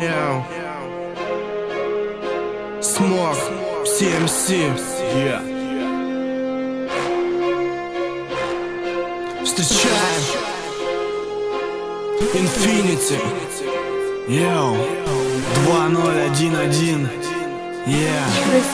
Yeah. Смог, CMC. Yeah. Встречаем Infinity. Йоу, 2011. Yeah.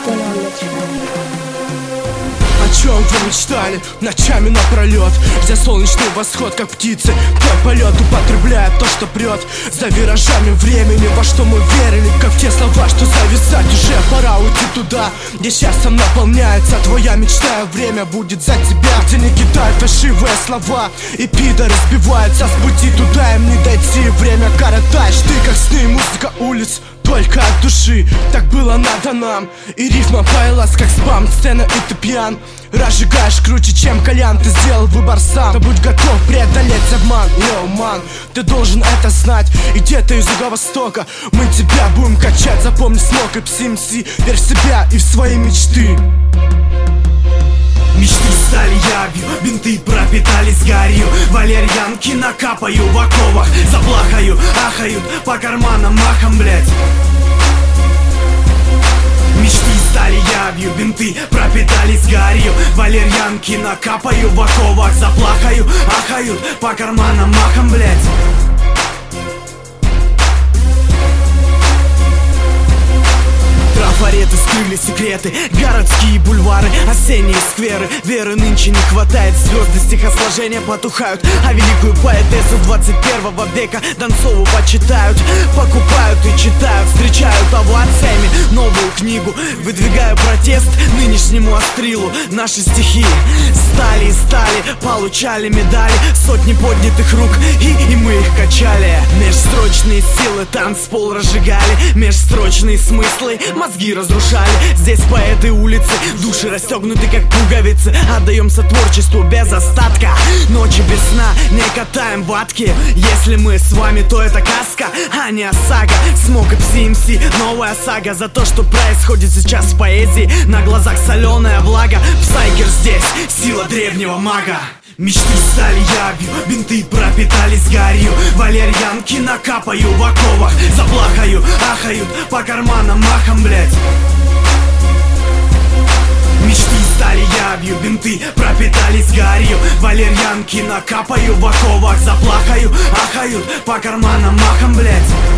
О чем вы мечтали ночами напролет, где солнечный восход, как птицы, твой полет, употребляя то, что прет за виражами времени, во что мы верили, как в те слова, что завязать уже пора уйти туда, где счастьем наполняется твоя мечта, и время будет за тебя, где не кидают фальшивые слова и пидоры сбиваются с пути, туда им не дойти, время коротаешь ты, как сны, музыка улиц, только от души. Так было надо нам. И рифма поялась, как спам. Сцена, и ты пьян. Разжигаешь круче, чем кальян. Ты сделал выбор сам. Да будь готов преодолеть обман. Йоу, ман, ты должен это знать. И где-то из Юго-Востока мы тебя будем качать. Запомни Смог и CMC. Верь в себя и в свои мечты. Мечты стали явью, бинты пропитались гарью. Валерьянки накапаю в оковах, заплахаю, ахают по карманам махом, блять. Мечты стали явью, бинты пропитались гарью. Валерьянки накапаю в оковах, заплахаю, ахают по карманам махом, блять. Трафареты скрыли секреты, городские бульвары, осенние скверы. Веры нынче не хватает, звезды стихосложения потухают, а великую поэтессу 21 века Донцову почитают, покупают и читают, встречают овациями новую книгу. Выдвигаю протест нынешнему острилу. Наши стихи стали и стали, получали медали, сотни поднятых рук, и мы их качали. Межстрочные силы танцпол разжигали, межстрочные смыслы мозги разрушали. Здесь поэты улицы, души расстегнуты как пуговицы. Отдаемся творчеству без остатка, ночи без сна не катаем ватки. Если мы с вами, то это каска, а не осага. Смог и CMC, новая сага. За то, что происходит сейчас в поэзии, на глазах соленая влага. Псайкер здесь, сила древнего мага. Мечты стали явью, бинты пропитались гарью. Валерьянки накапаю в оковах, заплахаю, ахают по карманам махом, блять. Мечты стали явью, бинты пропитались гарью. Валерьянки накапаю в оковах, заплахаю, ахают по карманам махом, блять.